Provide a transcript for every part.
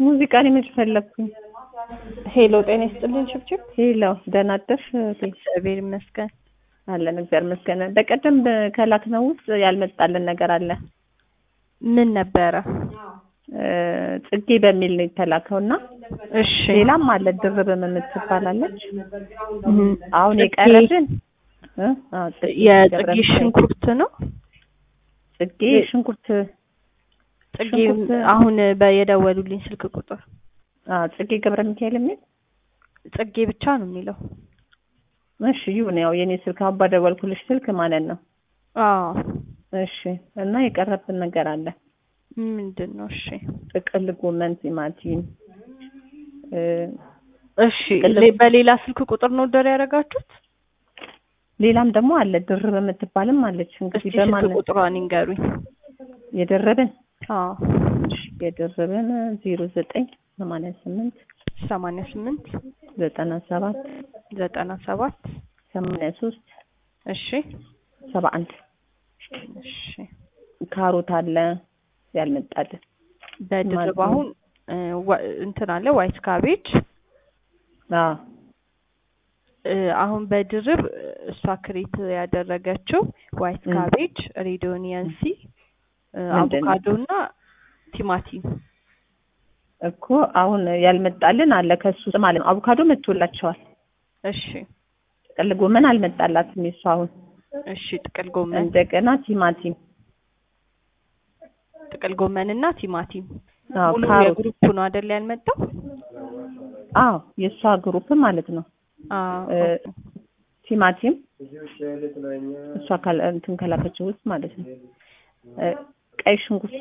ሙዚቃ ለምን ፈለኩኝ? ሄሎ ጤና ይስጥልኝ ችብችብ። ሄሎ ደህና አደርሽ? እግዚአብሔር ይመስገን አለን እግዚአብሔር ይመስገን። በቀደም ከላክነው ውስጥ ያልመጣልን ነገር አለ። ምን ነበረ? ጽጌ በሚል ነው የተላከውና እሺ ሌላም አለ ድርብም የምትባላለች። አሁን የቀረብን የጽጌ ሽንኩርት ነው። ጽጌ ሽንኩርት ጽጌ አሁን በየደወሉልኝ ስልክ ቁጥር ጽጌ ገብረ ሚካኤል የሚል ጽጌ ብቻ ነው የሚለው። እሺ ይሁን፣ ያው የኔ ስልክ አባ ደወልኩልሽ ስልክ ማለት ነው። አዎ እሺ። እና የቀረብን ነገር አለ። ምንድነው? እሺ ጥቅል ጎመን፣ ቲማቲም። እሺ በሌላ ስልክ ቁጥር ነው ደር ያደረጋችሁት? ሌላም ደግሞ አለ ድርብ የምትባልም አለች። እንግዲህ በማን ስልክ ቁጥሯን ይንገሩኝ። የደረበን አዎ የደረበን 0988 88 97 83 እሺ 71 እሺ። ካሮት አለ ያልመጣልን። በድርብ አሁን እንትን አለ ዋይት ካቤጅ። አሁን በድርብ እሷ ክሬት ያደረገችው ዋይት ካቤጅ፣ ሬድ ኦኒየን፣ አቮካዶና ቲማቲም እኮ አሁን ያልመጣልን አለ ከሱ ማለት ነው። አቮካዶ መጥቶላቸዋል። እሺ ጥቅል ጎመን አልመጣላትም እሱ አሁን። እሺ ጥቅል ጎመን እንደገና ቲማቲም፣ ጥቅል ጎመንና ቲማቲም ሙሉ ካሮት የግሩፕ ነው አይደል ያልመጣው? አዎ የሷ ግሩፕ ማለት ነው። ቲማቲም እሷ እንትን ከላከችው ውስጥ ማለት ነው። ቀይ ሽንኩርት፣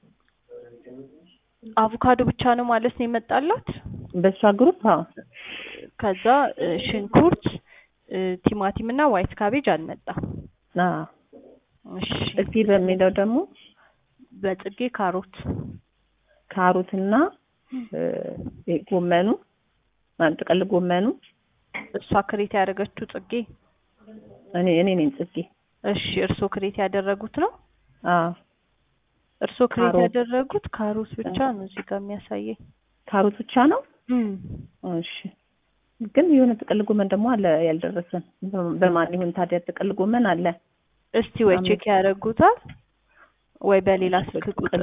አቮካዶ ብቻ ነው ማለት ነው የመጣላት በሷ ግሩፕ። አዎ ከዛ ሽንኩርት፣ ቲማቲም እና ዋይት ካቤጅ አልመጣም። እሺ ጽጌ በሚለው ደግሞ በጽጌ ካሮትና ጎመኑ ጥቅል ጎመኑ እሷ ክሬት ያደረገችው ጽጌ እኔ ነኝ ጽጌ። እሺ እርሶ ክሬት ያደረጉት ነው? አዎ እርሶ ክሬት ያደረጉት ካሮት ብቻ ነው እዚህ ጋር የሚያሳየኝ። ካሮት ብቻ ነው? እሺ ግን የሆነ ጥቅል ጎመን ደግሞ አለ ያልደረሰን። በማን ይሁን ታዲያ? ጥቅል ጎመን አለ። እስቲ ወይ ቼክ ያደርጉታል ወይ በሌላ ስልክ ቁጥር።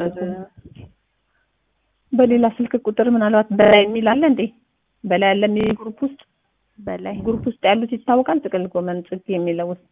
በሌላ ስልክ ቁጥር ምናልባት በላይ የሚል አለ እንዴ? በላይ ያለ ግሩፕ ውስጥ በላይ ግሩፕ ውስጥ ያሉት ይታወቃል። ጥቅል ጎመን ጽጌ የሚለው ውስጥ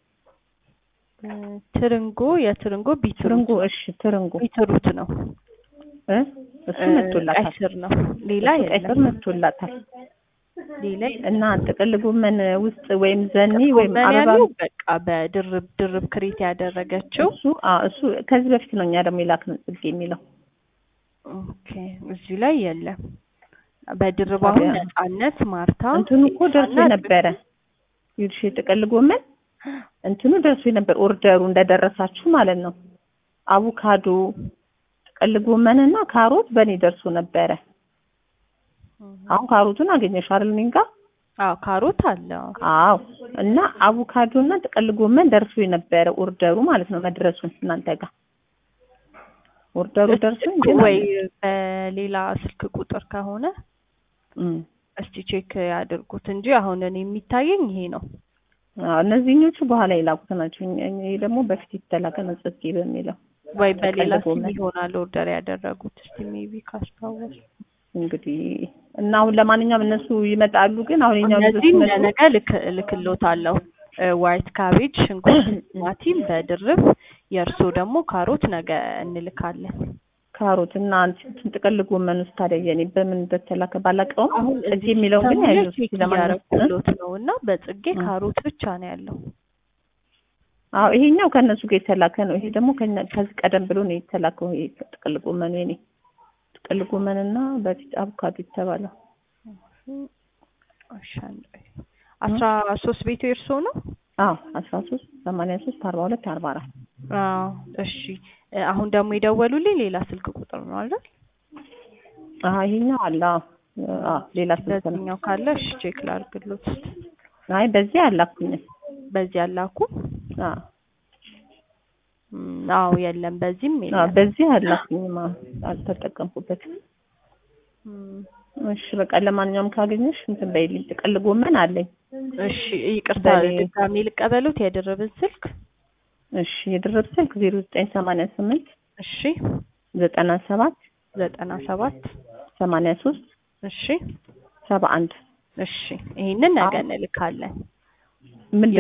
የትርንጎ ትርንጎ። እሺ ትርንጎ ቢትሩት ነው እሱ መጥቶላታል። ቀይስር ነው ሌላ ቀይስር መጥቶላታል። ሌላ እና ጥቅል ጎመን ውስጥ ወይም ዘኒ ወይም አበባ በቃ በድርብ ክሬት ያደረገችው እሱ ከዚህ በፊት ነው። እኛ ደግሞ የላክነው ጽጌ የሚለው ኦኬ እዚህ ላይ የለም። በድርብ አሁን ነፃነት፣ ማርታ እንትኑ እኮ ደርሶ ነበረ። ይልሽ ጥቅል ጎመን እንትኑ ደርሶ ነበር። ኦርደሩ እንደደረሳችሁ ማለት ነው። አቮካዶ፣ ጥቅል ጎመንና ካሮት በኔ ደርሶ ነበረ። አሁን ካሮቱን አገኘሽ አይደል? እኔ ጋር ካሮት አለ። አዎ እና አቮካዶና ጥቅል ጎመን ደርሶ ነበረ ኦርደሩ ማለት ነው። መድረሱን እናንተ ጋር ኦርደሩ ደርሶ ወይ በሌላ ስልክ ቁጥር ከሆነ እስቲ ቼክ ያድርጉት እንጂ አሁን እኔ የሚታየኝ ይሄ ነው። እነዚህኞቹ በኋላ የላኩት ናቸው። ይሄ ደግሞ በፊት የተላከ ነው ጽጌ በሚለው ወይ በሌላ ስልክ ይሆናል ኦርደር ያደረጉት። እስቲ ሜቢ ካስታወሱ እንግዲህ እና አሁን ለማንኛውም እነሱ ይመጣሉ። ግን አሁን እነዚህ ነገ ልክልዎታለሁ። ዋይት ካቤጅ፣ ሽንኩርት፣ ቲማቲም በድርብ የእርሶ ደግሞ ካሮት ነገ እንልካለን። ካሮት እና ጥቅል ጎመን ውስጥ ታዲያ የኔ በምን እንደተላከ ባላቀውም አሁን ጽጌ የሚለው ግን ያዩት ለማለት ነውና በጽጌ ካሮት ብቻ ነው ያለው። አዎ ይሄኛው ከነሱ ጋር የተላከ ነው። ይሄ ደግሞ ከዚህ ቀደም ብሎ ነው የተላከው። ይሄ ጥቅል ጎመን የኔ ጥቅል ጎመንና በፊት አቮካዶ የተባለው 13 ቤቱ የእርሶ ነው? አዎ 13 83 42 44። አዎ እሺ። አሁን ደግሞ የደወሉልኝ ሌላ ስልክ ቁጥር ነው አይደል? ይሄኛው አለ። ሌላ ስልክ ነው ካለ እሺ ቼክ ላድርግልዎት። አይ በዚህ አላኩኝ። በዚህ አላኩ? አዎ የለም፣ በዚህም የለም። በዚህ አላኩኝ። አልተጠቀምኩበትም። እሺ በቃ ለማንኛውም ካገኘሽ እንትን በይልኝ። ጥቅል ጎመን አለኝ። እሺ ይቅርታ ድጋሜ ልቀበሉት የድርብን ስልክ? እሺ የድርብ ስልክ 0988 እሺ 97 97 83 እሺ 71 እሺ ይሄንን ነገ እንልካለን። ምን